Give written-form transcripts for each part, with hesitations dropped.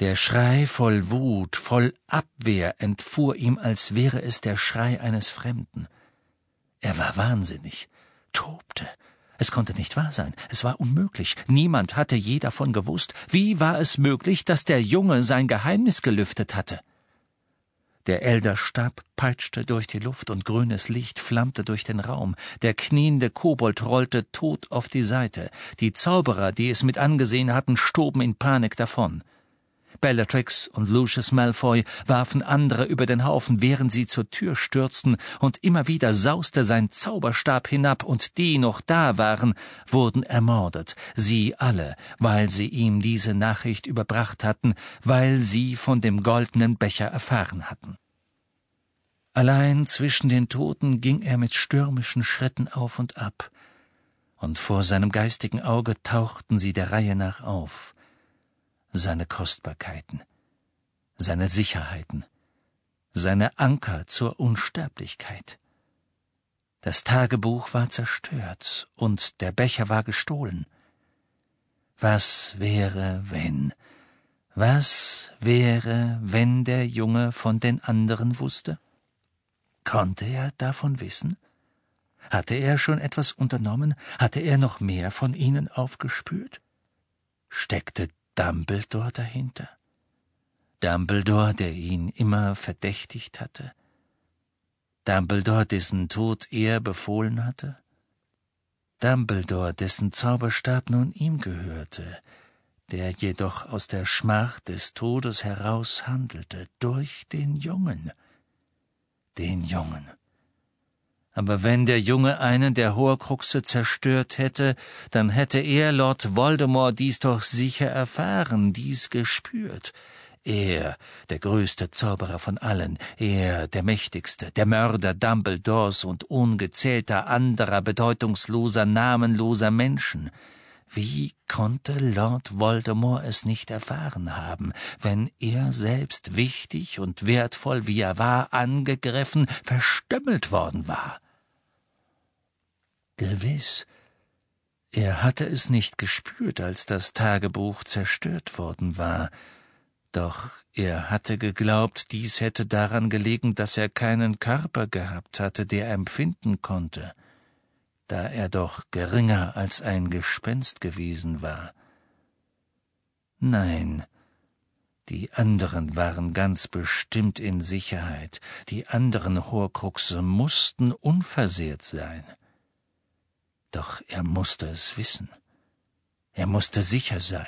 Der Schrei voll Wut, voll Abwehr entfuhr ihm, als wäre es der Schrei eines Fremden. Er war wahnsinnig, tobte. Es konnte nicht wahr sein, es war unmöglich, niemand hatte je davon gewusst. Wie war es möglich, dass der Junge sein Geheimnis gelüftet hatte? Der Elderstab peitschte durch die Luft und grünes Licht flammte durch den Raum. Der kniende Kobold rollte tot auf die Seite. Die Zauberer, die es mit angesehen hatten, stoben in Panik davon. Bellatrix und Lucius Malfoy warfen andere über den Haufen, während sie zur Tür stürzten, und immer wieder sauste sein Zauberstab hinab, und die noch da waren, wurden ermordet, sie alle, weil sie ihm diese Nachricht überbracht hatten, weil sie von dem goldenen Becher erfahren hatten. Allein zwischen den Toten ging er mit stürmischen Schritten auf und ab, und vor seinem geistigen Auge tauchten sie der Reihe nach auf. Seine Kostbarkeiten, seine Sicherheiten, seine Anker zur Unsterblichkeit. Das Tagebuch war zerstört und der Becher war gestohlen. Was wäre, wenn? Was wäre, wenn der Junge von den anderen wusste? Konnte er davon wissen? Hatte er schon etwas unternommen? Hatte er noch mehr von ihnen aufgespürt? Steckte Dumbledore dahinter? Dumbledore, der ihn immer verdächtigt hatte? Dumbledore, dessen Tod er befohlen hatte? Dumbledore, dessen Zauberstab nun ihm gehörte, der jedoch aus der Schmach des Todes heraus handelte, durch den Jungen. Den Jungen. Aber wenn der Junge einen der Horcruxe zerstört hätte, dann hätte er, Lord Voldemort, dies doch sicher erfahren, dies gespürt. Er, der größte Zauberer von allen, er, der mächtigste, der Mörder Dumbledores und ungezählter anderer bedeutungsloser, namenloser Menschen. Wie konnte Lord Voldemort es nicht erfahren haben, wenn er selbst, wichtig und wertvoll wie er war, angegriffen, verstümmelt worden war? Gewiss, er hatte es nicht gespürt, als das Tagebuch zerstört worden war, doch er hatte geglaubt, dies hätte daran gelegen, dass er keinen Körper gehabt hatte, der empfinden konnte, da er doch geringer als ein Gespenst gewesen war. Nein, die anderen waren ganz bestimmt in Sicherheit, die anderen Horcruxe mussten unversehrt sein. Doch er musste es wissen. Er musste sicher sein.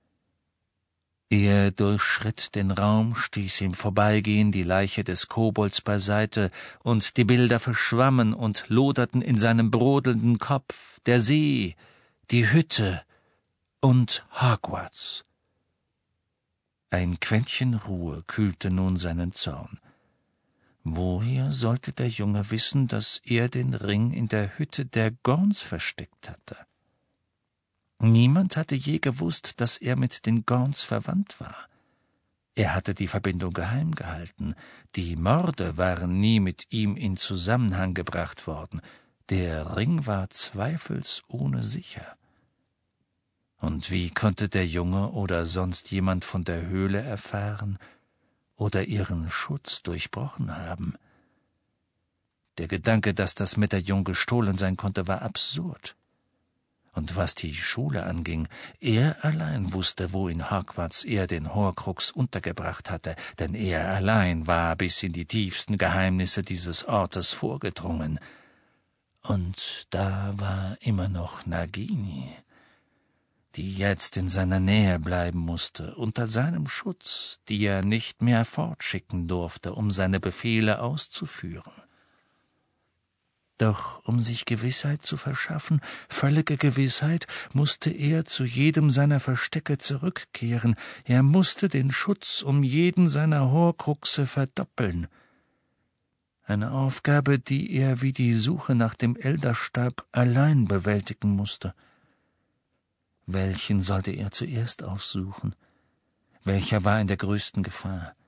Er durchschritt den Raum, stieß im Vorbeigehen die Leiche des Kobolds beiseite, und die Bilder verschwammen und loderten in seinem brodelnden Kopf, der See, die Hütte und Hogwarts. Ein Quäntchen Ruhe kühlte nun seinen Zorn. Woher sollte der Junge wissen, dass er den Ring in der Hütte der Gorns versteckt hatte? Niemand hatte je gewusst, dass er mit den Gorns verwandt war. Er hatte die Verbindung geheim gehalten. Die Morde waren nie mit ihm in Zusammenhang gebracht worden. Der Ring war zweifelsohne sicher. Und wie konnte der Junge oder sonst jemand von der Höhle erfahren oder ihren Schutz durchbrochen haben? Der Gedanke, dass das Medaillon gestohlen sein konnte, war absurd. Und was die Schule anging, er allein wusste, wo in Hogwarts er den Horcrux untergebracht hatte, denn er allein war bis in die tiefsten Geheimnisse dieses Ortes vorgedrungen. Und da war immer noch Nagini, die jetzt in seiner Nähe bleiben musste, unter seinem Schutz, die er nicht mehr fortschicken durfte, um seine Befehle auszuführen. Doch um sich Gewissheit zu verschaffen, völlige Gewissheit, musste er zu jedem seiner Verstecke zurückkehren. Er musste den Schutz um jeden seiner Horcruxe verdoppeln. Eine Aufgabe, die er wie die Suche nach dem Elderstab allein bewältigen musste. Welchen sollte er zuerst aufsuchen? Welcher war in der größten Gefahr?